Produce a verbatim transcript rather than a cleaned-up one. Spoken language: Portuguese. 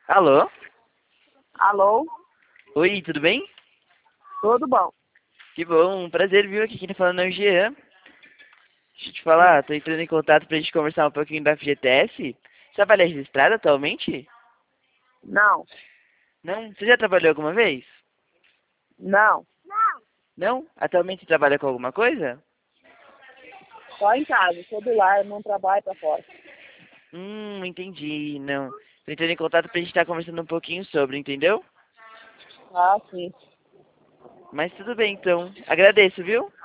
Alô? Alô? Oi, tudo bem? Tudo bom? Que bom, um prazer, viu? Aqui quem tá falando é o Jean. Deixa eu te Sim. falar, tô entrando em contato pra gente conversar um pouquinho da F G T S. Você trabalha registrado atualmente? Não, Não? Você já trabalhou alguma vez? não. Não? Atualmente você trabalha com alguma coisa? Só em casa, sou do lar, não trabalho pra fora. Hum, entendi, não. Tô entrando em contato pra gente estar conversando um pouquinho sobre, entendeu? Ah, sim. Mas tudo bem, então. Agradeço, viu?